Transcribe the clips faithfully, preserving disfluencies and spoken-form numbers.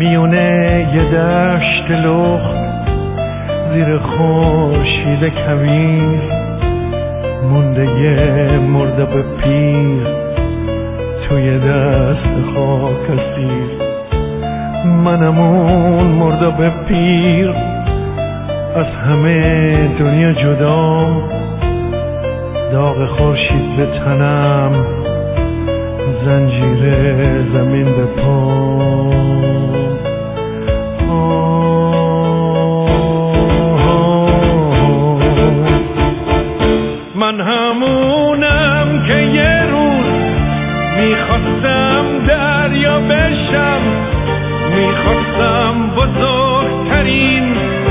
میونه یه دشت لخت زیر خورشید کویر مونده یه مرداب پیر توی دست خاک اسیر. منم اون مرداب پیر از همه دنیا جدا، داغ خورشید به تنم، زنجیر زمین به پام. من همونم که یه روز میخواستم دریا بشم، میخواستم بزرگترین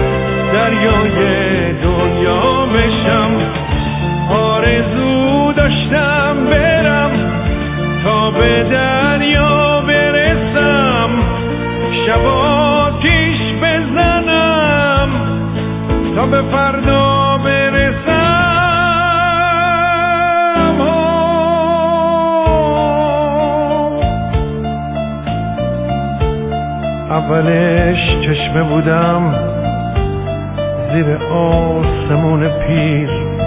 دریای دنیا بشم. آرزو داشتم برم تا به دریا برسم، شب آتیش بزنم تا به فردا برسم. اولش چشمه بودم زیر آسمون پیر،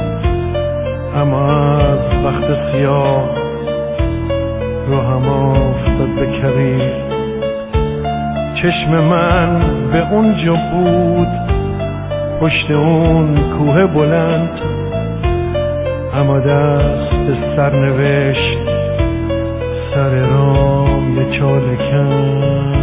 اما از وقت سیاه رو هم افتاد به کویر. چشم من به اونجا بود پشت اون کوه بلند، اما دست به سر نوشت سر رام یه چاله کن.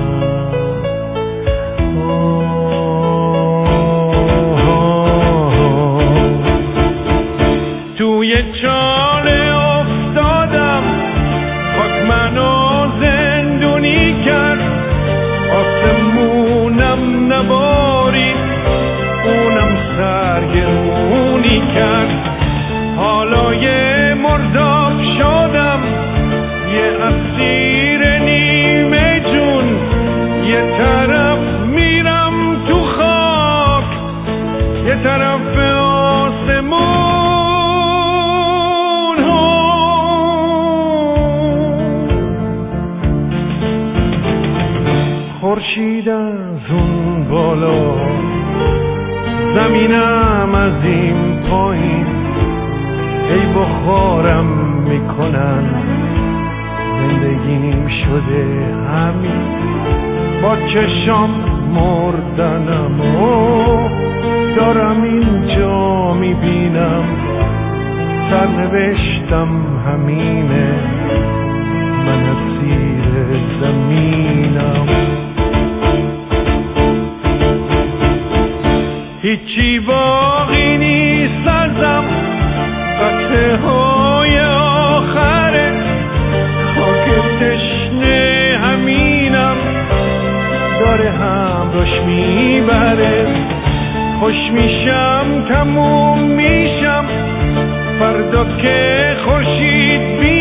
توی چاله افتادم، خاک منو زندونی کرد، آسمونم نبارید، اونم سرگرمونی کرد. حالا یه مرداب شدم، یه اسیر نیمه جون، یه طرف میرم تو خاک، یه طرف به آسمون. خورشید از اون بالا، زمینم از این پایین، ای بخارم میکنن، زندگیم شده همین. با چشام مردنم و دارم اینجا میبینم، سرنوشتم همینه، من اسیر زمینم. هیچی باقی نیست ازم، قطعه های آخره، خاک تشنه همینم، داره همراش میبره. خوش میشم تموم میشم، فردا که خورشید بی